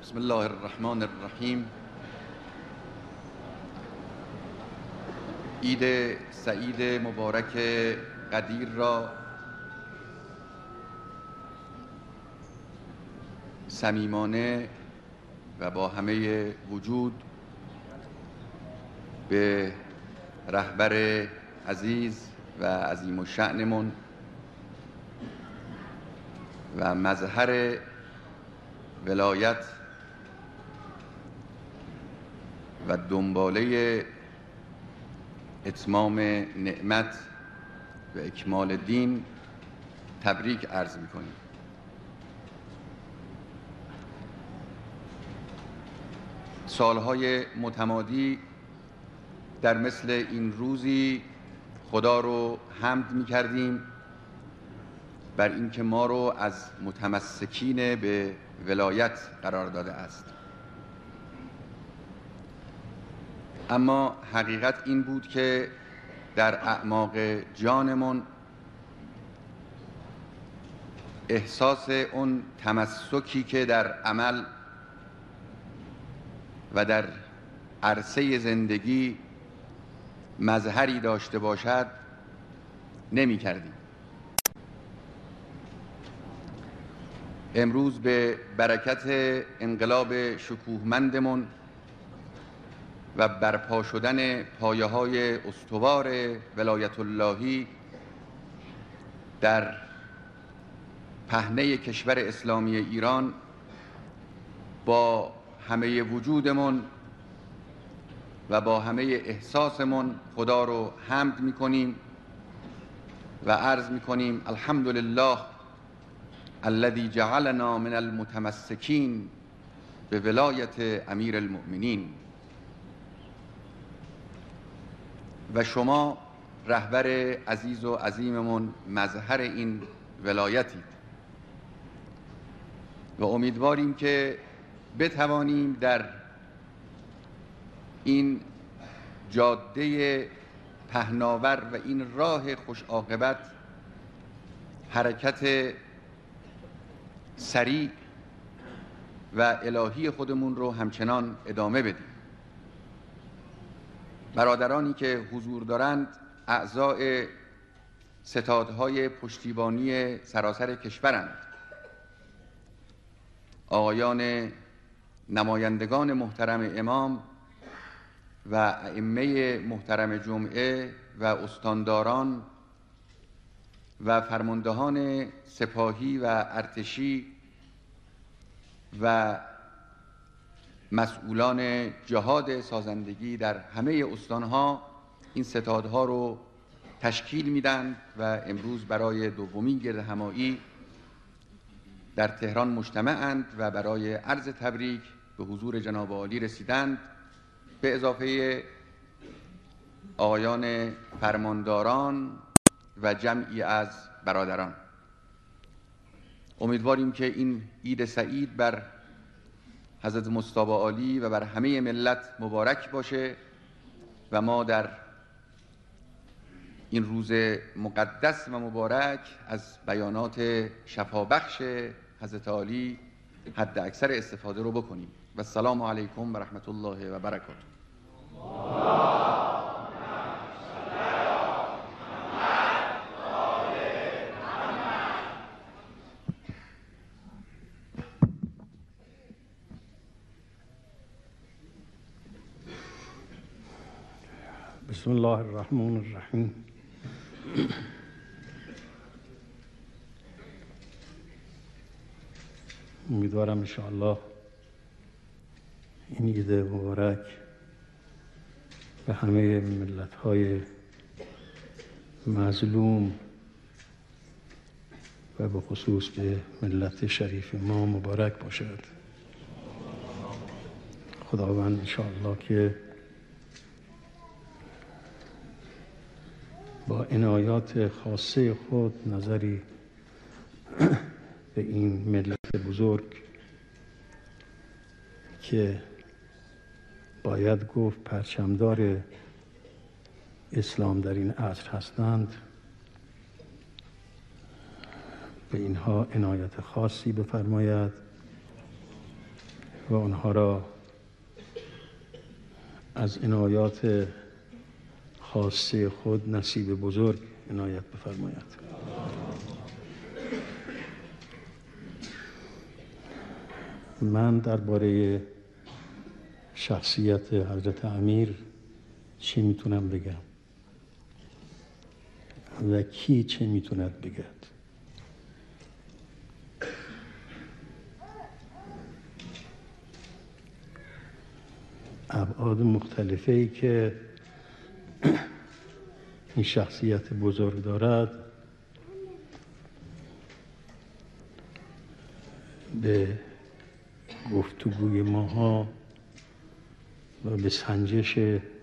بسم الله الرحمن الرحیم. عید سعید مبارک قدیر را صمیمانه و با همه وجود به رهبر عزیز و عظیم الشأنمون و مظهر ولایت و دنباله اتمام نعمت و اکمال دین تبریک عرض می‌کنیم. سالهای متمادی در مثل این روزی خدا رو حمد می‌کردیم بر اینکه ما رو از متمسکین به ولایت قرار داده است. اما حقیقت این بود که در اعماق جانمون احساس اون تمسکی که در عمل و در عرصه زندگی مظهری داشته باشد نمی کردیم. امروز به برکت انقلاب شکوهمندمون و برپا شدن پایه‌های استوار ولایت اللهی در پهنه کشور اسلامی ایران با همه وجودمون و با همه احساسمون خدا رو حمد می‌کنیم و عرض می‌کنیم الحمدلله الذی جعلنا من المتمسکین به ولایت امیر المؤمنین. و شما رهبر عزیز و عظیممون مظهر این ولایتید و امیدواریم که بتوانیم در این جاده پهناور و این راه خوش عاقبت حرکت سریع و الهی خودمون رو همچنان ادامه بدیم. برادرانی که حضور دارند اعضای ستادهای پشتیبانی سراسر کشورند، آقایان نمایندگان محترم امام و ائمه محترم جمعه و استانداران و فرماندهان سپاهی و ارتشی و مسئولان جهاد سازندگی در همه استانها این ستادها رو تشکیل میدن و امروز برای دومین گردهمایی در تهران مجتمعند و برای عرض تبریک به حضور جناب عالی رسیدند، به اضافه آقایان فرمانداران و جمعی از برادران. امیدواریم که این عید سعید بر حضرت مجتبی عالی و بر همه ملت مبارک باشه و ما در این روز مقدس و مبارک از بیانات شفابخش حضرت عالی حد اکثر استفاده رو بکنیم. و السلام علیکم و رحمت الله و برکاته. بسم الله الرحمن الرحیم. امیدوارم انشاءالله این عید مبارک به همه ملت‌های مظلوم و به خصوص به ملت شریف ما مبارک باشد. خداوند انشاءالله که با عنایات خاصه خود نظری به این ملت بزرگ که باید گفت پرچمدار اسلام در این عصر هستند، به اینها عنایت خاصی بفرماید و آنها را از عنایات خاصه خود نصیب بزرگ عنایت بفرماید. من درباره شخصیت حضرت امیر چی میتونم بگم و کی چه میتوند بگد؟ ابعاد مختلفی که این شخصیت بزرگ دارد به گفتگوی ماها و به سنجش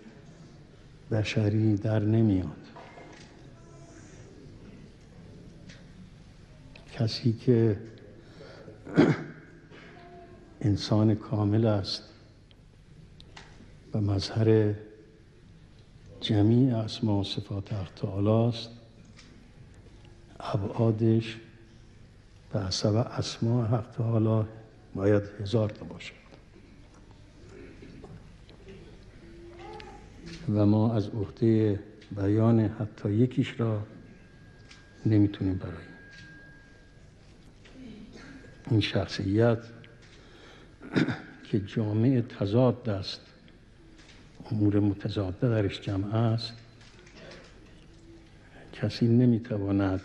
بشری در نمیاد. کسی که انسان کامل است و مظهر جمیع اسما و صفات حق تعالی است، ابعادش به حسب اسما حق تعالی باید 1000 تا باشه و ما از عهده بیان حتی یکیش را نمیتونیم براییم. این شخصیت که جامع تضاد است، امور متضاده درش جمع است، کسی نمیتواند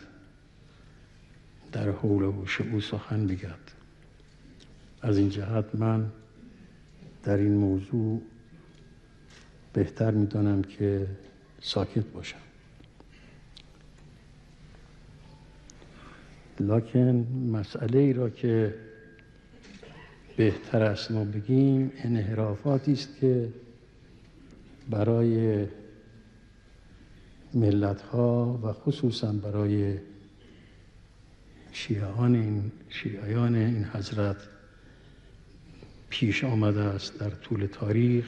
در حول و حوش او سخن بگوید. از این جهت من در این موضوع بهتر میدانم که ساکت باشم. لکن مسئله ای را که بهتر است ما بگیم انحرافاتی است که برای ملت‌ها و خصوصا برای شیعیان این حضرت پیش آمده است در طول تاریخ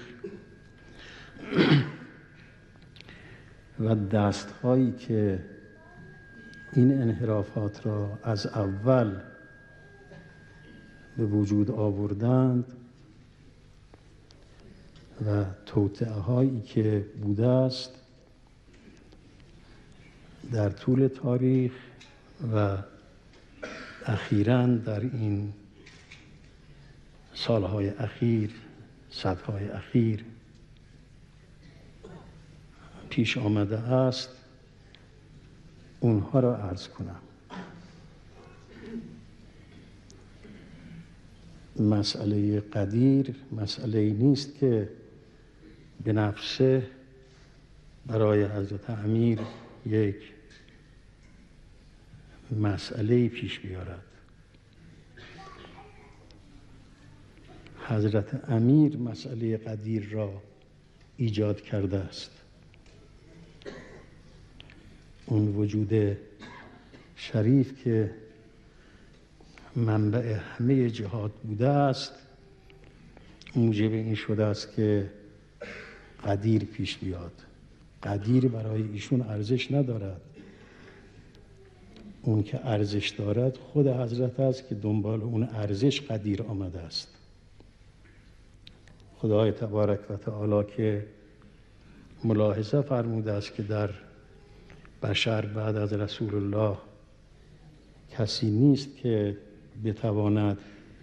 و دست‌هایی که این انحرافات را از اول به وجود آوردند و توطئه هایی که بوده است در طول تاریخ و اخیراً در این سالهای اخیر، صدهای اخیر پیش آمده است، اونها را عرض کنم. مسئله قدیر مسئله نیست که به نفسه برای حضرت امیر یک مسئله پیش بیارد. حضرت امیر مسئله قدیر را ایجاد کرده است. اون وجود شریف که منبع همه جهات بوده است موجب این شده است که قدیر پیش بیاد. قدیر برای ایشون ارزش ندارد. اون که ارزش دارد خود حضرت است که دنبال اون ارزش قدیر آمده است. خدای تبارک و تعالی که ملاحظه فرموده است که در بشر بعد از رسول الله کسی نیست که بتواند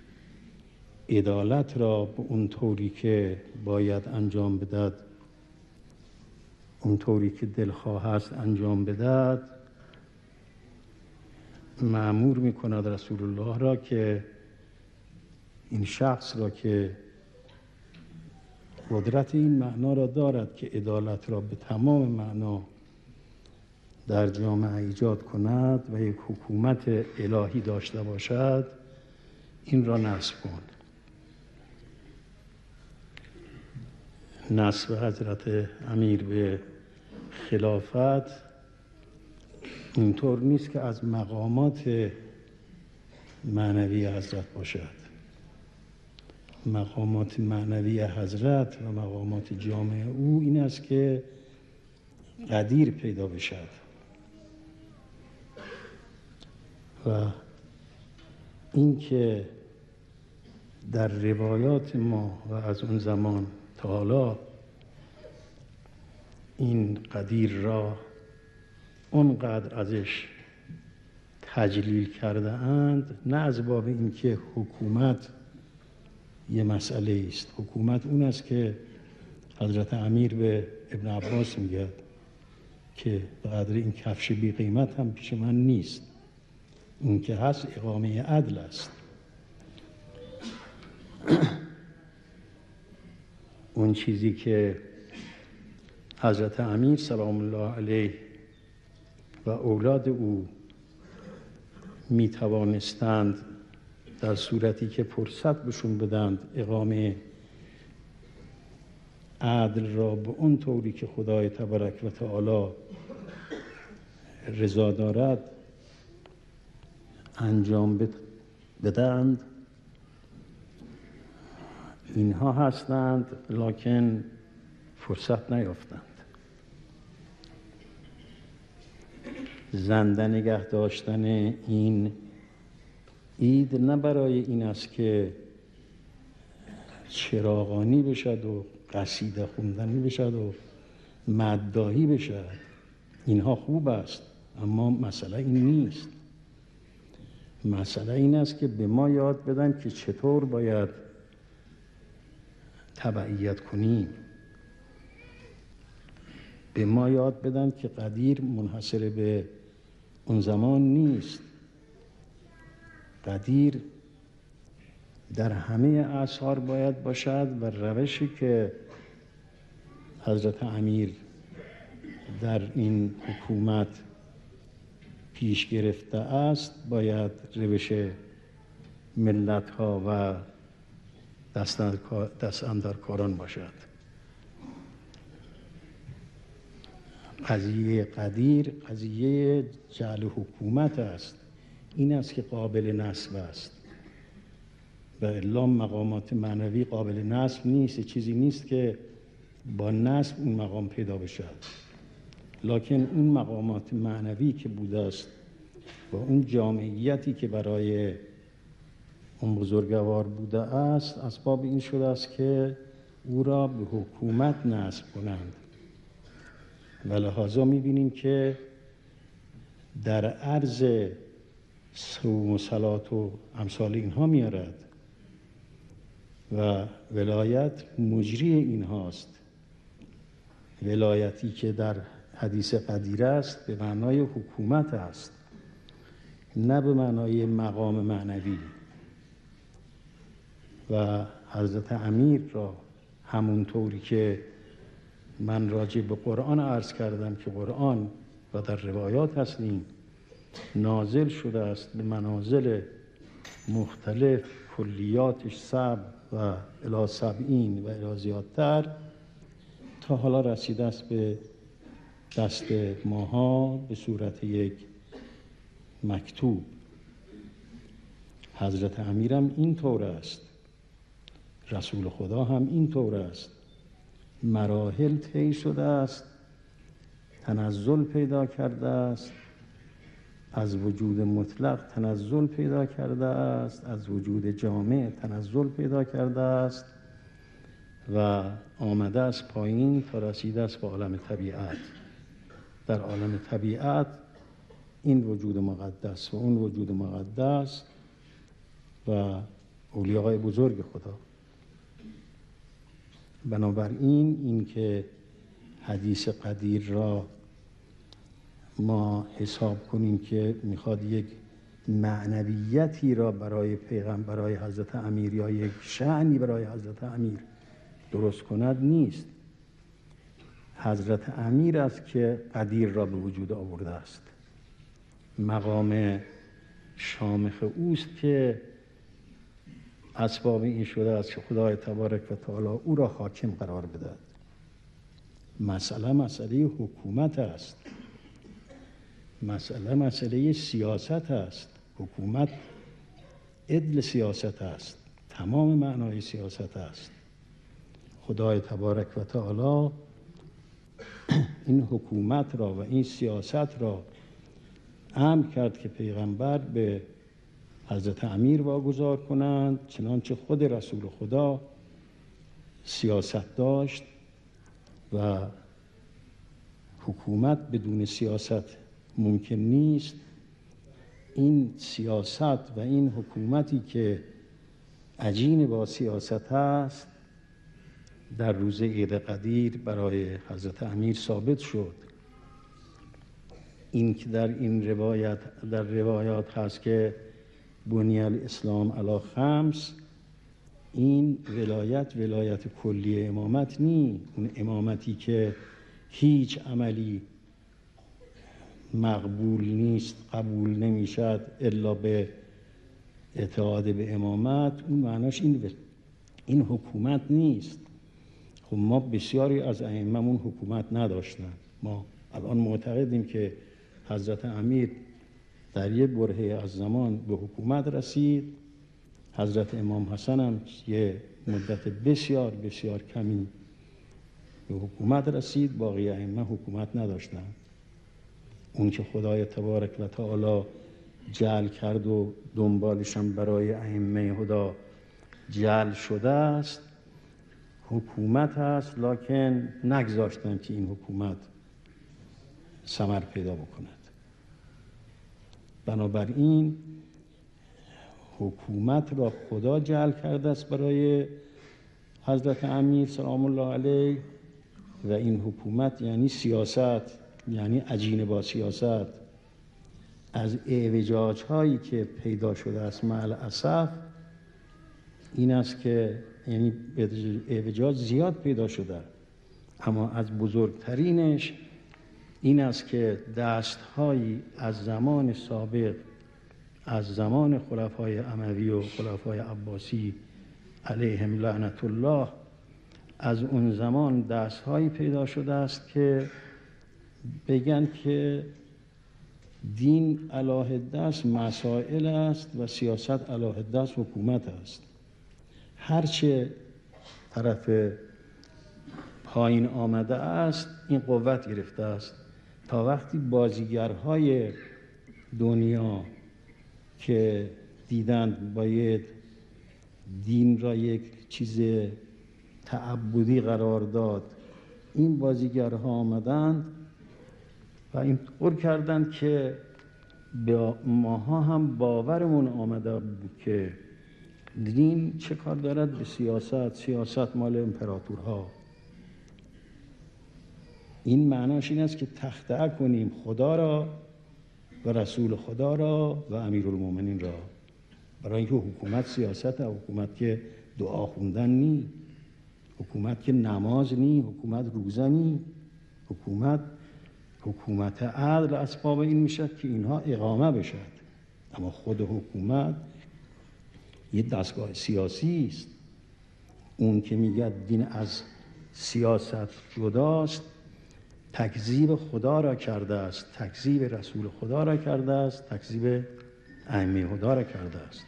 عدالت را به اون طوری که باید انجام بدهد، اون طوری که دلخواه است انجام بدهد. مأمور می‌کند رسول الله را که این شخص را که قدرت این معنا را دارد که عدالت را به تمام معنا در جامعه ایجاد کند و یک حکومت الهی داشته باشد، این را نصب کن. نصب حضرت امیر به خلافت اینطور نیست که از مقامات معنوی حضرت باشد. مقامات معنوی حضرت و مقامات جامعه او این است که قدیر پیدا بشد و این که در روایات ما و از اون زمان تا حالا این قدیر را اونقدر ازش تجلیل کرده اند، نه از باب اینکه حکومت یه مسئله است. حکومت اون است که حضرت امیر به ابن عباس میگه که به قدر این کفش بی قیمت هم پیش من نیست، اون که هست اقامه عدل است. اون چیزی که حضرت امیر سلام الله علیه و اولاد او می توانستند در صورتی که فرصت بهشون بدند اقامه عدل را به اون طوری که خدای تبارک و تعالی رضا دارد انجام بدهند، اینها هستند، لکن فرصت نیافتند. زنده نگه داشتن این عید نه برای این است که چراغانی بشد و قصیده خوندنی بشد و مداحی بشد. اینها خوب است، اما مسئله این نیست. مسئله این است که به ما یاد بدن که چطور باید تبعیت کنیم. به ما یاد بدن که قدیر منحصر به اون زمان نیست. قدیر در همه اعصار باید باشد و روشی که حضرت امیر در این حکومت پیش گرفته است باید روش ملت ها و دستاندرکاران باشد. قضیه قدیر قضیه جعل حکومت است. این است که قابل نسب است و الا مقامات معنوی قابل نسب نیست. چیزی نیست که با نسب اون مقام پیدا بشد، لکن اون مقامات معنوی که بوده است و اون جامعیتی که برای اون بزرگوار بوده است اسباب این شده است که او را به حکومت نسب کنند. و لحاظا می‌بینیم که در عرض صوم و صلات و امثال اینها میارد و ولایت مجری اینهاست. ولایتی که در حدیث قدیر است به معنای حکومت است، نه به معنای مقام معنوی. و حضرت امیر را همونطوری که من راجع به قرآن عرض کردم که قرآن و در روایات هستیم نازل شده است به منازل مختلف، کلیاتش 7 و الی 70 و الی زیادتر، تا حالا رسیده است به دست ماها به صورت یک مکتوب. حضرت امیرم این طور است، رسول خدا هم این طور است. مراحل طی شده است، تنزل پیدا کرده است، از وجود مطلق تنزل پیدا کرده است، از وجود جامع تنزل پیدا کرده است و آمده است پایین تا رسیده است به عالم طبیعت. در عالم طبیعت این وجود مقدس و اون وجود مقدس و اولیاء بزرگ خدا. بنابراین این که حدیث قدیر را ما حساب کنیم که میخواد یک معنویتی را برای پیغمبر، برای حضرت امیر یا یک شأنی برای حضرت امیر درست کند نیست. حضرت امیر است که قدیر را به وجود آورده است. مقام شامخ اوست که اسباب این شده است که خدای تبارک و تعالی او را حاکم قرار بدهد. مسئله حکومت است. مسئله سیاست است. حکومت عدل سیاست است. تمام معنای سیاست است. خدای تبارک و تعالی این حکومت را و این سیاست را امر کرد که پیغمبر به حضرت امیر واگذار کنند، چنانچه خود رسول خدا سیاست داشت و حکومت بدون سیاست ممکن نیست. این سیاست و این حکومتی که عجین با سیاست هست در روز عید قدیر برای حضرت امیر ثابت شد. این که در این روایات هست که بنی الاسلام علی خمس، این ولایت کلی امامت نی، اون امامتی که هیچ عملی مقبول نیست، قبول نمیشد الا به اعتقاد به امامت، اون معناش این حکومت نیست. خب ما بسیاری از ائمه‌مون حکومت نداشتن. ما الان معتقدیم که حضرت امیر در یک برهه از زمان به حکومت رسید. حضرت امام حسن هم یه مدت بسیار بسیار کمی به حکومت رسید، باقی ائمه حکومت نداشتن. اون که خدای تبارک و تعالی جعل کرد و دنبالش هم برای ائمه هدا جعل شده است حکومت است، لکن نگذاشتن که این حکومت ثمر پیدا بکند. بنابراین حکومت را خدا جعل کرده است برای حضرت امیر سلام الله علیه و این حکومت یعنی سیاست، یعنی عجین با سیاست. از اعوجاج هایی که پیدا شده است مع الاسف این است که یعنی اعوجاج زیاد پیدا شده، اما از بزرگترینش این است که دستهایی از زمان سابق، از زمان خلفای اموی و خلفای عباسی علیهم لعنت الله، از اون زمان دستهایی پیدا شده است که بگن که دین علیه است مسائل است و سیاست علیه است حکومت است. هرچه طرف پایین آمده است این قوت گرفته است، تا وقتی بازیگرهای دنیا که دیدند باید دین را یک چیز تعبدی قرار داد، این بازیگرها آمدند و این طور کردند که به ماها هم باورمون آمده بود که دین چه کار دارد به سیاست، سیاست مال امپراتورها. این معناش این است که تخطئه کنیم خدا را و رسول خدا را و امیرالمومنین را، برای اینکه حکومت سیاست، حکومت که دعا خوندن نی، حکومت که نماز نی، حکومت روزه نی، حکومت عدل اسباب این میشد که اینها اقامه بشد. اما خود حکومت یه دستگاه سیاسی است. اون که میگه دین از سیاست جداست تکذیب خدا را کرده است، تکذیب رسول خدا را کرده است، تکذیب ائمه هدا را کرده است.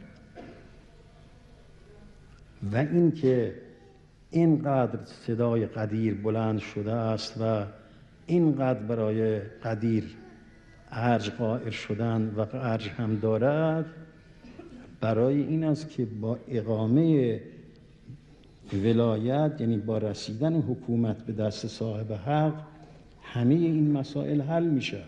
و این که اینقدر صدای قدیر بلند شده است و اینقدر برای قدیر ارج قائل شدن و ارج هم دارد، برای این است که با اقامه ولایت، یعنی با رسیدن حکومت به دست صاحب حق، همه این مسائل حل میشه،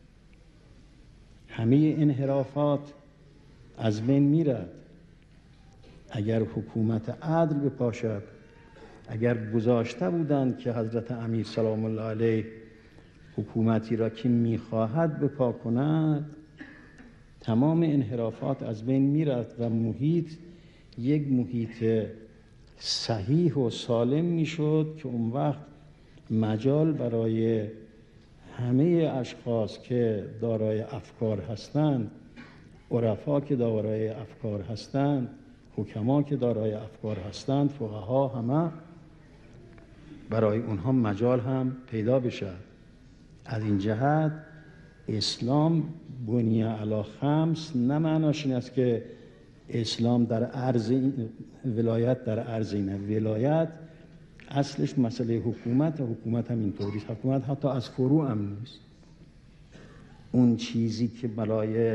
همه انحرافات از بین میرد. اگر حکومت عدل بپاشد، اگر گذاشته بودند که حضرت امیر سلام الله علیه حکومتی را که میخواهد بپا کند، تمام انحرافات از بین میرد و محیط یک محیط صحیح و سالم میشد که اون وقت مجال برای همه اشخاص که دارای افکار هستند، عرفا که دارای افکار هستند، حکما که دارای افکار هستند، فقها، همه برای اونها مجال هم پیدا بشد. از این جهت اسلام بنی علی خمس نه معناش این است که اسلام در عرض ولایت در عرض اینه. ولایت اصلش مسئله حکومت و حکومت هم اینطوری است. حکومت حتی از فروع هم نیست. اون چیزی که برای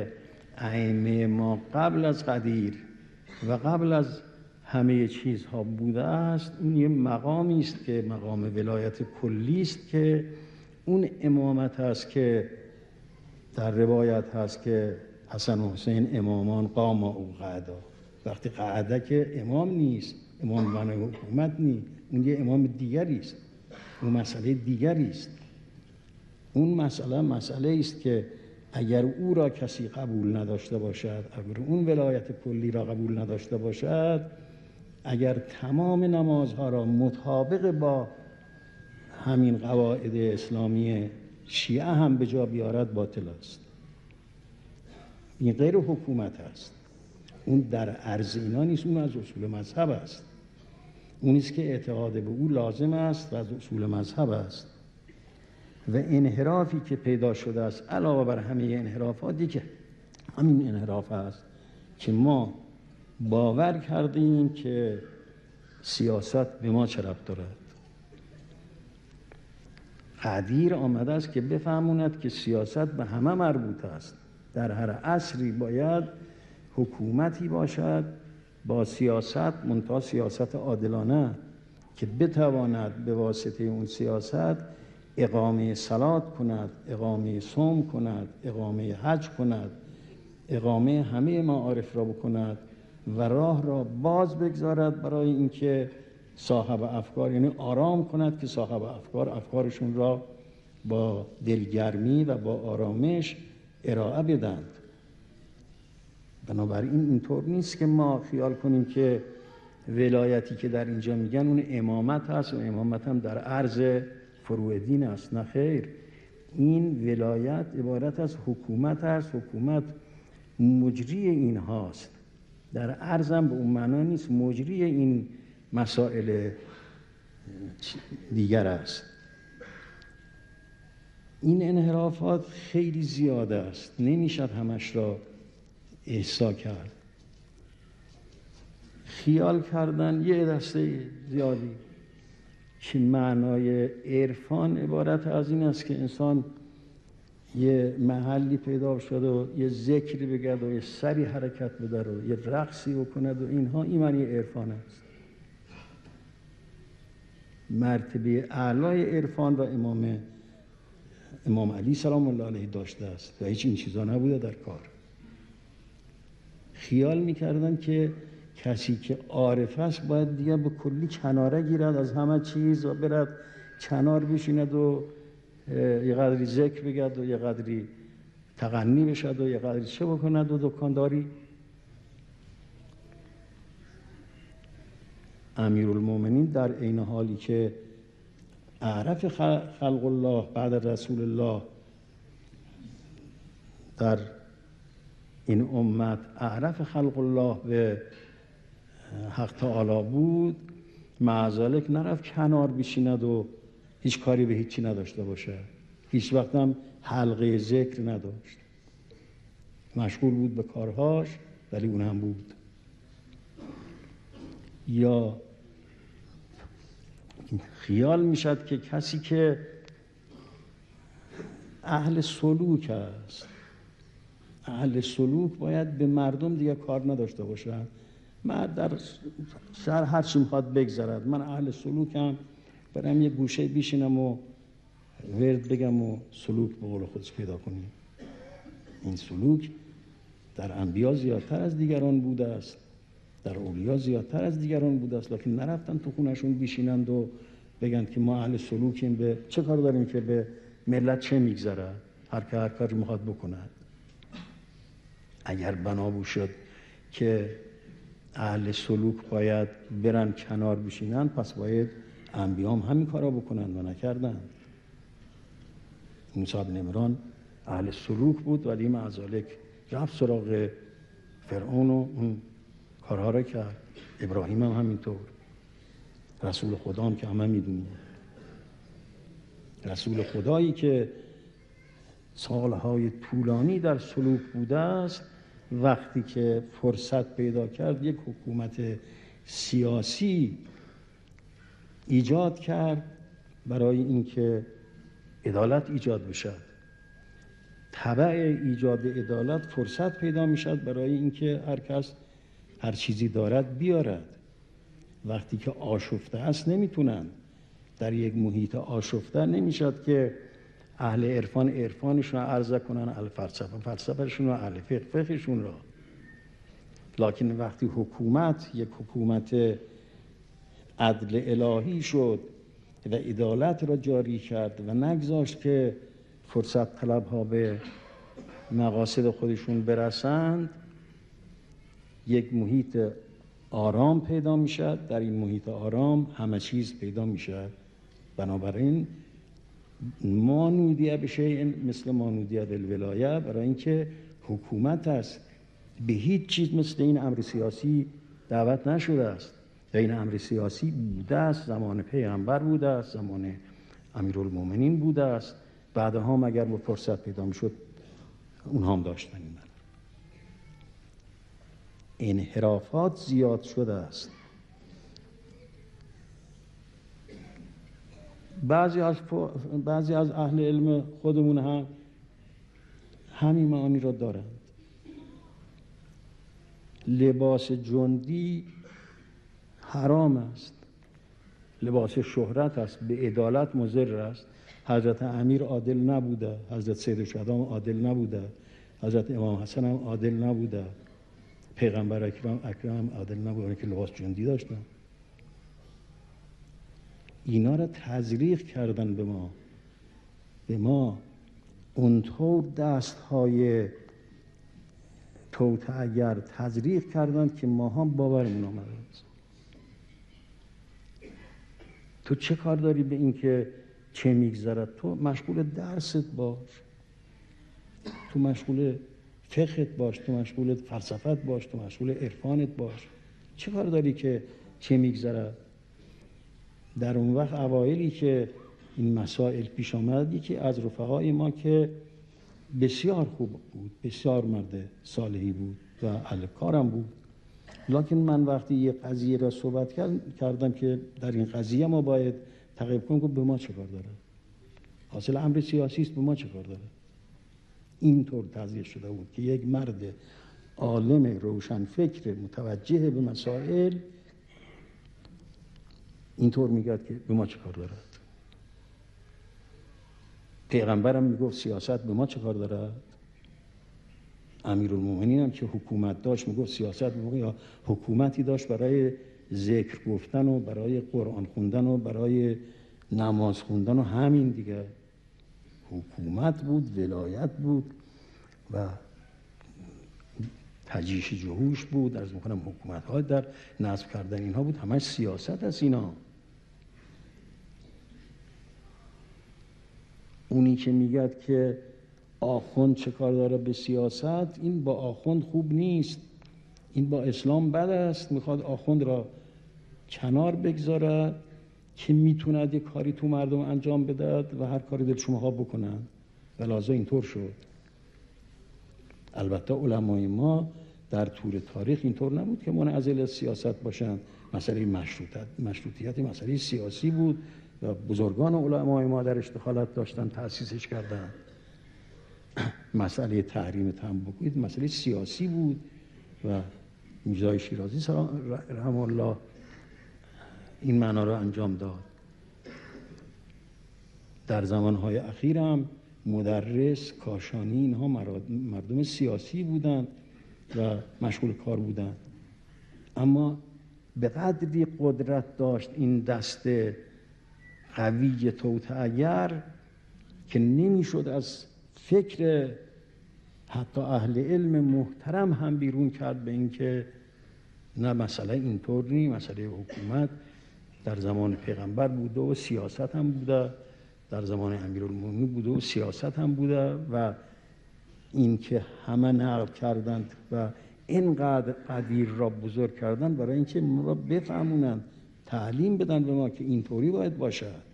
ائمه ما قبل از قدیر و قبل از همه چیزها بوده است، اون یه مقامی است که مقام ولایت کلی است که اون امامت است که در روایت هست که حسن و حسین امامان قاما او قعدا. وقتی قعده که امام نیست، امام بنای حکومت نیست، اون یه امام دیگری است، اون مسئله دیگری است. اون مسئله است که اگر او را کسی قبول نداشته باشد، اگر اون ولایت کلی را قبول نداشته باشد، اگر تمام نمازها را مطابق با همین قواعد اسلامی شیعه هم به جا بیارد، باطل است. این غیر حکومت است. اون در عرض اینا نیست، اون از اصول مذهب است. اونیست که اعتقاد به او لازم است و از اصول مذهب است. و انحرافی که پیدا شده است علاوه بر همه انحرافاتی که همین انحراف است که ما باور کردیم که سیاست به ما چه ربط دارد. قدیر آمده است که بفهموند که سیاست به همه مربوط است. در هر عصری باید حکومتی باشد با سیاست، منتها سیاست عادلانه، که بتواند به واسطه اون سیاست اقامه صلات کند، اقامه صوم کند، اقامه حج کند، اقامه همه معارف را بکند و راه را باز بگذارد برای اینکه صاحب افکار، یعنی آرام کند که صاحب افکارشون را با دلگرمی و با آرامش ارائه بدند. بنابراین اینطور نیست که ما خیال کنیم که ولایتی که در اینجا میگن اون امامت هست و امامت هم در عرض فروع دین است. نه خیر، این ولایت عبارت از حکومت است. حکومت مجری این هاست، در عرض هم به اون معنا نیست، مجری این مسائل دیگر است. این انحرافات خیلی زیاده است، نمیشد همش را احصا کرد. خیال کردن یه دسته زیادی که معنای عرفان عبارت از این است که انسان یه محلی پیدا شد و یه ذکری بگرد و یه سری حرکت بده و یه رقصی بکند و اینها، این معنی عرفان است. مرتبه اعلای عرفان را امام علی سلام الله علیه داشته است و هیچ این چیزا نبوده در کار. خیال میکردن که کسی که عارف است باید دیگه به کلی کناره گیرد از همه چیز و برد کنار بشیند و یه قدری ذکر بگرد و یه قدری تغنی بشد و یه قدری چه بکند و دکانداری. امیرالمومنین در عین حالی که اعرف خلق الله بعد رسول الله در این امت، اعرف خلق الله به حق تعالی بود، مع ذلک نرفت کنار بشیند و هیچ کاری به هیچی نداشته باشه. هیچ وقت هم حلقه ذکر نداشت. مشغول بود به کارهاش، ولی اون هم بود. یا خیال میشد که کسی که اهل سلوک است، اهل سلوک باید به مردم دیگه کار نداشته باشد. من در شهر هر چی میخواد بگذرد، من اهل سلوکم، برم یه گوشه بیشینم و ورد بگم و سلوک به قول خودش پیدا کنیم. این سلوک در انبیا زیادتر از دیگران بوده است، در اولیا زیادتر از دیگران بوده است، لکن نرفتن تو خونشون بیشینند و بگن که ما اهل سلوکیم، به چه کار داریم که به ملت چه میگذره، هر کاری میخواد بکند. اگر بنا شد که اهل سلوک باید برن کنار بشینن، پس باید انبیام همین کارا بکنن و نکردن. موسی بن عمران اهل سلوک بود ولی مع ذلک رفت سراغ فرعون و اون کارها را کرد. ابراهیم هم همینطور. رسول خدا هم که همه میدونیم، رسول خدایی که سالهای طولانی در سلوک بوده است، وقتی که فرصت پیدا کرد یک حکومت سیاسی ایجاد کرد برای اینکه عدالت ایجاد بشد. تبع ایجاد عدالت فرصت پیدا میشد برای اینکه هر کس هر چیزی دارد بیارد. وقتی که آشفته است نمیتونن. در یک محیط آشفته نمیشد که اهل عرفان عرفانشون رو عرضه کنن، اهل فلسفه فلسفهشون رو، اهل فقه فقهشون رو. لکن وقتی حکومت یک حکومت عدل الهی شد و عدالت را جاری کرد و نگذاشت که فرصت طلب ها به مقاصد خودشون برسند، یک محیط آرام پیدا می شد. در این محیط آرام همه چیز پیدا می شد. بنابراین ما نودیه به شیء مثل ما نودیه بالولایه، برای اینکه حکومت است، به هیچ چیز مثل این امر سیاسی دعوت نشده است. و این امر سیاسی بوده است، زمان پیغمبر بوده است، زمان امیرالمومنین بوده است. بعدها مگر با فرصت پیدا می شد اونها هم داشتن. این انحرافات زیاد شده است. بعضی از اهل علم خودمون هم همین معانی را دارند. لباس جندی حرام است، لباس شهرت است، به عدالت مضر است. حضرت امیر عادل نبوده، حضرت سیدالشهدا عادل نبوده، حضرت امام حسن هم عادل نبوده، پیغمبر اکرم عادل نبوده که لباس جندی داشتن. اینا را تزریق کردن به ما اونطور دستهای توطئه‌گر تزریق کردن که ما هم باورمون آمده است. تو چه کار داری به این که چه میگذرد؟ تو مشغول درست باش، تو مشغول فقهت باش، تو مشغول فلسفت باش، تو مشغول عرفانت باش. چه کار داری که چه میگذرد؟ در اون وقت اوایلی که این مسائل پیش آمد، یکی از رفقای ما که بسیار خوب بود، بسیار مرد صالحی بود و اهل کارم بود، لکن من وقتی یه قضیه را صحبت کردم که در این قضیه ما باید تعقیب کنیم، به ما چه کار داره؟ حاصل امر سیاسی است، به ما چه کار داره؟ اینطور تزریق شده بود که یک مرد عالم روشن فکر متوجه به مسائل اینطور میگه که به ما چه کار دارد؟ پیغمبرم میگفت سیاست به ما چه کار دارد؟ امیرالمومنین هم که حکومت داشت میگفت سیاست به ما، یا حکومتی داشت برای ذکر گفتن و برای قرآن خوندن و برای نماز خوندن و همین دیگه. حکومت بود، ولایت بود و تجیش جهوش بود. عرض میکنم حکومت ها در نصب کردن اینها بود، همش سیاست است اینا. اونی که میگه که آخوند چه کار داره به سیاست، این با آخوند خوب نیست، این با اسلام بد است. میخواد آخوند را کنار بگذارد که میتوند یک کاری تو مردم انجام بدهد و هر کاری دل شماها بکنن. و لازم اینطور شد. البته علمای ما در طول تاریخ اینطور نبود که منعزل از سیاست باشند. مسئله مشروطیت مسئله سیاسی بود و بزرگان علمای ما درش دخالت داشتن، تأسیسش کردن. مسئله تحریم تنباکو مسئله سیاسی بود و میرزای شیرازی رحمه الله این معنا را انجام داد. در زمانهای اخیر هم مدرس، کاشانی، اینها مردم سیاسی بودند و مشغول کار بودند، اما به قدری قدرت داشت این دست قوی توطئه‌گر که نمیشد از فکر حتی اهل علم محترم هم بیرون کرد به اینکه نه مسئله اینطور نیست. مسئله حکومت در زمان پیغمبر بوده و سیاست هم بوده، در زمان امیرالمومنین بوده و سیاست هم بوده و این که همه نقل کردند و اینقدر قدیر را بزرگ کردند برای اینکه ما را بفهمونند، تعلیم بدن به ما که اینطوری باید باشد.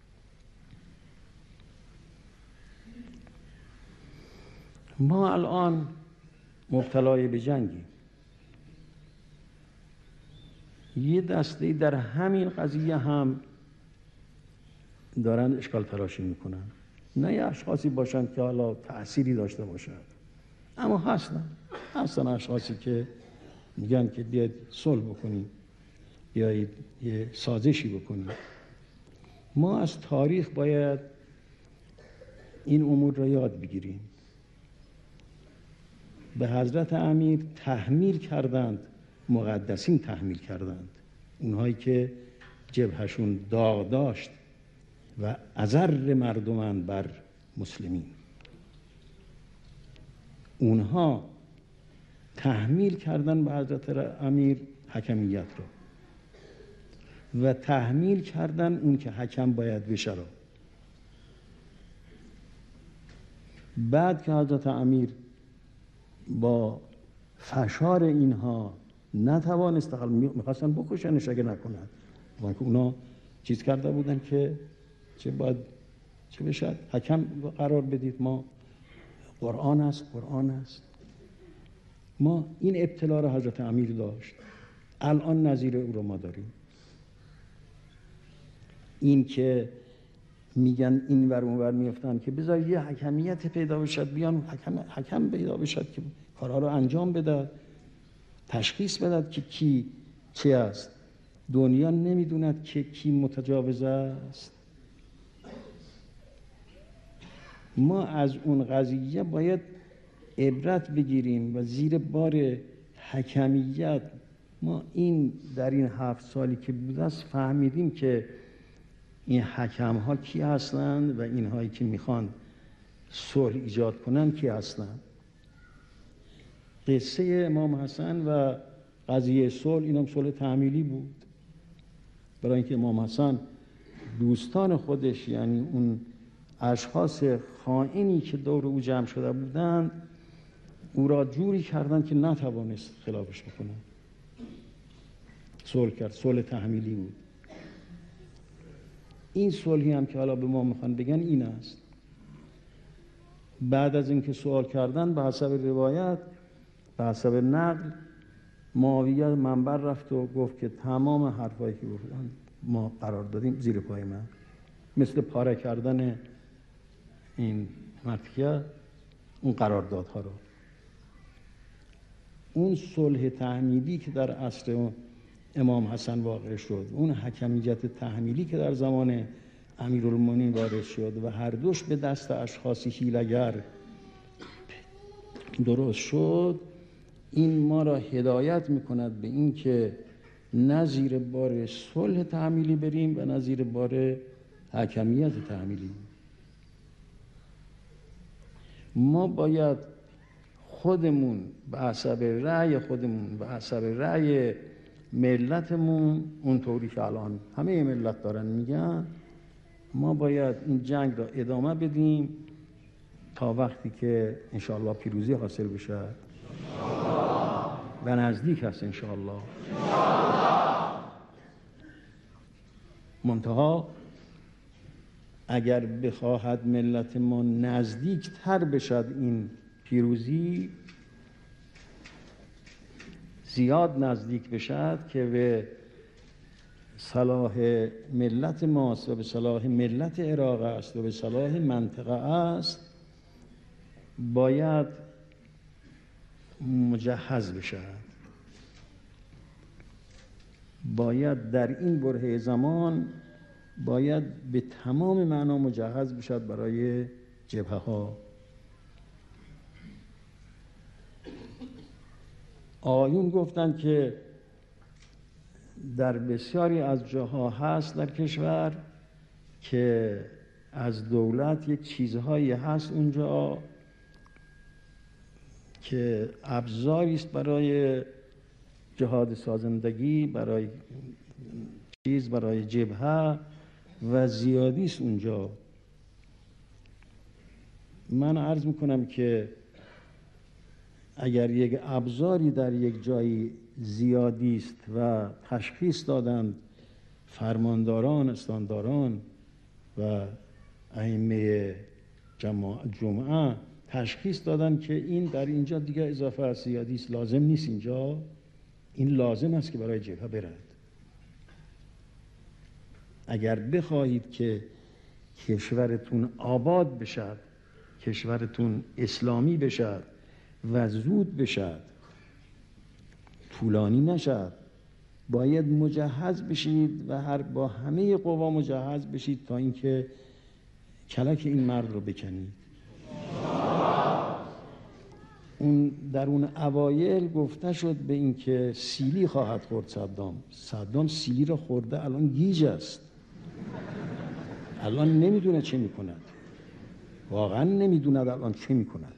ما الان مبتلای به جنگیم. یه دسته در همین قضیه هم دارن اشکال تراشی میکنن. نه یه اشخاصی باشند که حالا تأثیری داشته باشند، اما هستن اشخاصی که میگن که بیاید صلح بکنیم، بیایید یه سازشی بکنیم. ما از تاریخ باید این امور را یاد بگیریم. به حضرت امیر تحمیل کردند، مقدسین تحمیل کردند، اونهایی که جبهشون داغ داشت و اضر مردمان بر مسلمین. اونها تحمیل کردن به حضرت امیر حکمیت رو و تحمیل کردن اون که حکم باید بشه رو. بعد که حضرت امیر با فشار اینها نتوانست، میخواستن بکشنش اگه نکنند، و اونا چیز کرده بودن که چه بشد حکم قرار بدید، ما قرآن است. ما این ابتلا رو حضرت امیر داشت، الان نظیر او رو ما داریم. این که میگن این ور اون ور میفتن که بذار یه حکمیت پیدا بشد، بیان حکم پیدا بشد که کارها رو انجام بده، تشخیص بده که کی چه است. دنیا نمیدوند که کی متجاوز است. ما از اون قضیه باید عبرت بگیریم و زیر بار حکمیت ما این در این 7 سالی که بوده است فهمیدیم که این حکم ها کی هستند و اینهایی که میخوان صلح ایجاد کنن کی هستند. قصه امام حسن و قضیه صلح، اینم صلح تعمیلی بود، برای اینکه امام حسن دوستان خودش، یعنی اون اشخاص خائنی که دور او جمع شده بودند، او را جوری کردن که نتوانست خلافش بکنه. صلح کرد، صلح تحمیلی بود. این صلحی هم که حالا به ما میخوان بگن این است. بعد از اینکه سوال کردن، به حسب روایت، به حسب نقل، معاویه منبر رفت و گفت که تمام حرفایی که گفتن ما قرار دادیم زیر پای من، مثل پاره کردن این مرتیه اون قراردادها رو. اون صلح تحمیلی که در عصر امام حسن واقع شد، اون حکمیت تحمیلی که در زمان امیرالمومنین وارد شد و هر دوش به دست اشخاصی حیله‌گر درست شد، این ما را هدایت میکند به این که نه زیر بار صلح تحمیلی بریم و نه زیر بار حکمیت تحمیلی. ما باید خودمون به حسب رأی خودمون، به حسب رأی ملتمون، اونطوری که الان همه ملت دارن میگن، ما باید این جنگ را ادامه بدیم تا وقتی که انشاءالله پیروزی حاصل بشه و نزدیک هست انشاءالله. منتها اگر بخواهد ملت ما نزدیک تر بشد، این پیروزی زیاد نزدیک بشد که به صلاح ملت ماست و به صلاح ملت عراق است و به صلاح منطقه است، باید مجهز بشد. باید در این برهه زمان باید به تمام معنا مجهز بشد برای جبهه ها. آیون گفتن که در بسیاری از جاها هست در کشور که از دولت یک چیزهایی هست اونجا که ابزاری است برای جهاد سازندگی، برای جبهه و زیادی است اونجا. من عرض میکنم که اگر یک ابزاری در یک جایی زیادی است و تشخیص دادند فرمانداران، استانداران و ائمه جمعه تشخیص دادن که این در اینجا دیگه اضافه از زیادی است، لازم نیست اینجا، این لازم است که برای جبهه برد. اگر بخواهید که کشورتون آباد بشد، کشورتون اسلامی بشد و زود بشد، طولانی نشد، باید مجهز بشید و با همه قوا مجهز بشید تا اینکه کلک این مرد رو بکنید. اون در اون اوایل گفته شد به این که سیلی خواهد خورد صدام سیلی را خورده، الان گیج است، الان نمیدونه چه میکند، واقعا نمیدوند الان چه میکند.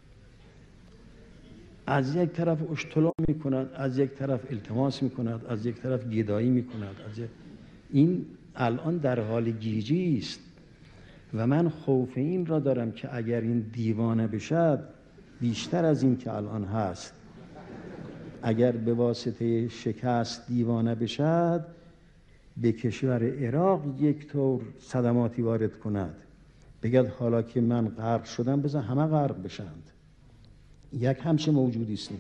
از یک طرف اشتلا میکند، از یک طرف التماس میکند، از یک طرف گدایی میکند. این الان در حال گیجی است و من خوف این را دارم که اگر این دیوانه بشد بیشتر از این که الان هست، اگر به واسطه شکست دیوانه بشد به کشور عراق یک طور صدماتی وارد کند، بگد حالا که من غرق شدم بذار همه غرق بشند. یک همچه موجودی است.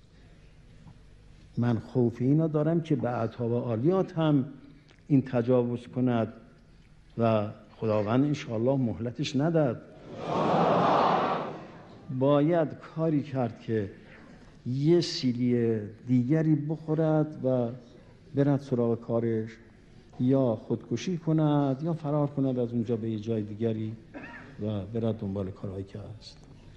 من خوف اینا دارم که به اعتاب عالیات هم این تجاوز کند و خداوند انشاءالله مهلتش نداد. باید کاری کرد که یه سیلی دیگری بخورد و برد سراغ کارش، یا خودکشی کند یا فرار کند از اونجا به یه جای دیگری و برد دنبال کارهایی که هست.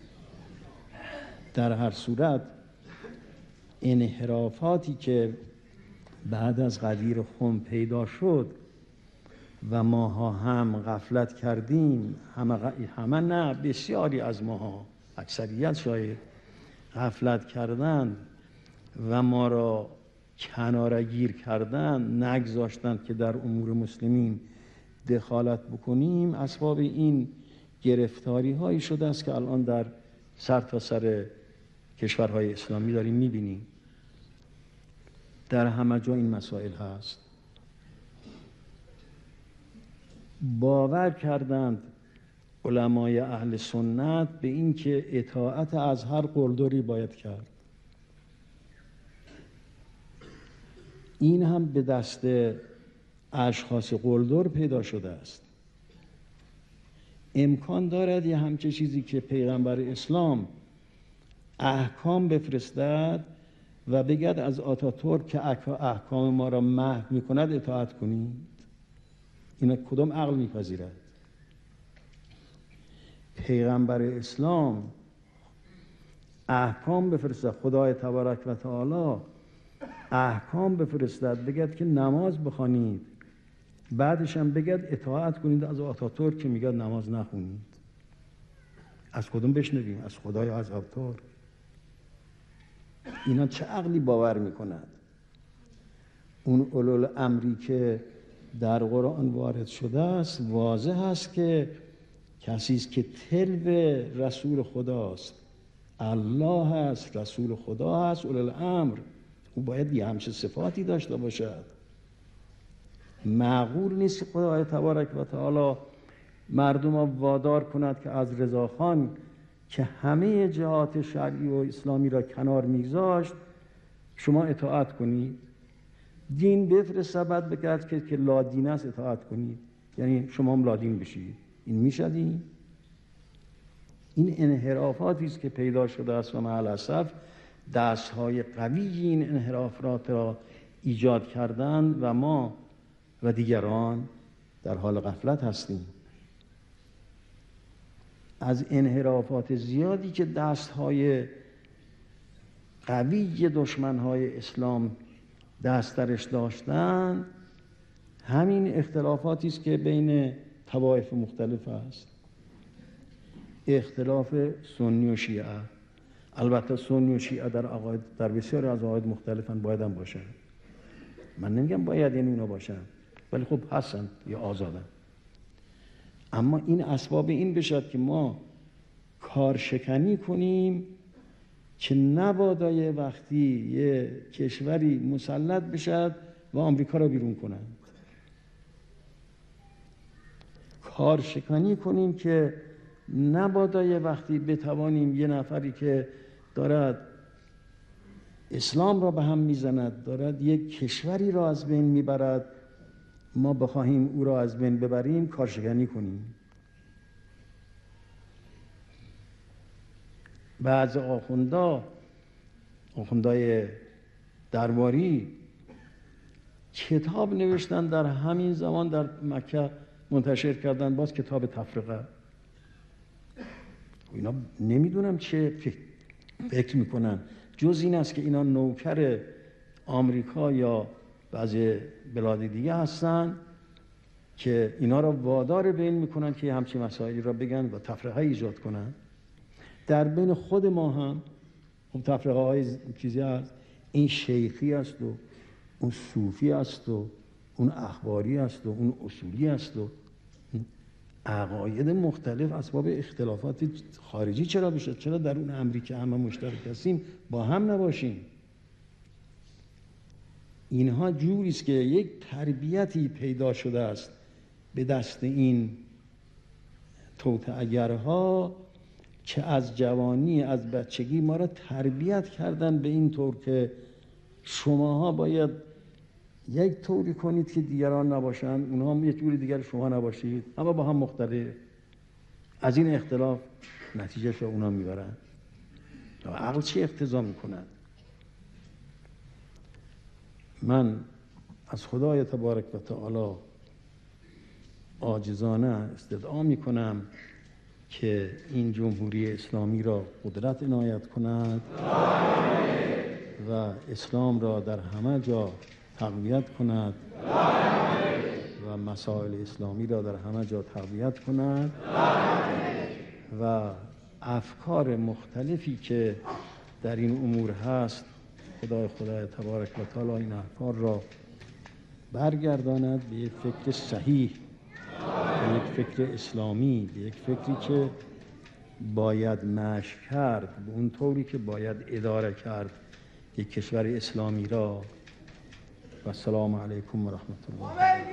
در هر صورت انحرافاتی که بعد از غدیر خم پیدا شد و ماها هم غفلت کردیم، همه نه، بسیاری از ماها، اکثریت شاید غفلت کردند و ما را کنارگیر کردند، نگذاشتند که در امور مسلمین دخالت بکنیم. اسباب این گرفتاری هایی شده است که الان در سرتاسر کشورهای اسلامی داریم میبینیم. در همه جا این مسائل هست. باور کردند علمای اهل سنت به این که اطاعت از هر قلدری باید کرد. این هم به دست اشخاص قلدر پیدا شده است. امکان دارد یه همچه چیزی که پیغمبر اسلام احکام بفرستد و بگد از آتاتورک که احکام ما را محو میکند اطاعت کنید. اینا کدام عقل میپذیرد؟ پیغمبر اسلام احکام بفرستد، خدای تبارک و تعالی احکام بفرستد بگد که نماز بخوانید، بعدش هم بگد اطاعت کنید از آتاتورک که میگه نماز نخونید. از کدوم بشنویم؟ از خدای از آتاتورک؟ اینا چه عقلی باور میکند؟ اون اولو امری که در قرآن وارد شده است واضح است که کسی است که تلو رسول خداست، الله هست، رسول خدا هست، اولو الامر، او باید یه همچه صفاتی داشته باشد. معقول نیست که خدای تبارک و تعالی مردم را وادار کند که از رضاخان که همه جهات شرعی و اسلامی را کنار میگذاشت شما اطاعت کنید. دین بفرسته بعد بگرد که لادین است اطاعت کنید، یعنی شما هم لادین بشید. این میشدین؟ این انحرافاتی است که پیدا شده است و مع الاسف دستهای قوی این انحرافات را ایجاد کردند و ما و دیگران در حال غفلت هستیم. از انحرافات زیادی که دستهای قوی دشمنهای اسلام دست درش داشتن، همین اختلافاتی است که بین طوایف مختلف است. اختلاف سنی و شیعه. البته سنی و شیعه در بسیاری از عقاید مختلفن، باید هم باشن. من نمیگم باید یعنی اونا باشن، ولی خب هستن یا آزادن. اما این اسباب این بشد که ما کارشکنی کنیم که نبادا یه وقتی یه کشوری مسلط بشد و آمریکا را بیرون کنند. کارشکنی کنیم که نبادا یه وقتی بتوانیم یه نفری که دارد اسلام را به هم میزند، دارد یک کشوری را از بین میبرد، ما بخواهیم او را از بین ببریم کارشکنی کنیم. بعض آخوندای درباری کتاب نوشتن، در همین زمان در مکه منتشر کردن، باز کتاب تفرقه. اینا نمیدونم چه فکر میکنن، جز این است که اینا نوکر آمریکا یا بعضی بلاد دیگه هستن که اینا را وادار به این میکنن که همچین مسائلی را بگن و تفرقه ایجاد کنن. در بین خود ما هم خب تفرقه های چیزی هست، این شیخی است و اون صوفی است و اون اخباری است و اون اصولی است و عقاید مختلف اسباب اختلافات خارجی چرا بشه؟ چرا در اون امری که همه مشترک هستیم با هم نباشیم؟ اینها جوری است که یک تربیتی پیدا شده است به دست این توطئه‌گرها که از جوانی، از بچگی ما را تربیت کردن به این طور که شماها باید یک طوری کنید که دیگران نباشن، اونها هم یک جوری دیگر شما نباشید، اما با هم مختلف. از این اختلاف نتیجهش رو اونا میبرن. عقل چی اقتضا میکنن؟ من از خدای تبارک و تعالی عاجزانه استدعا میکنم که این جمهوری اسلامی را قدرت عنایت کند و اسلام را در همه جا تقویت کند و مسائل اسلامی را در همه جا تقویت کند و افکار مختلفی که در این امور هست خدای تبارک و تعالی این افکار را برگرداند به یک فکر صحیح، به یک فکر اسلامی، به یک فکری که باید مشی کرد، به اون طوری که باید اداره کرد یک کشور اسلامی را. و السلام علیکم و رحمت الله.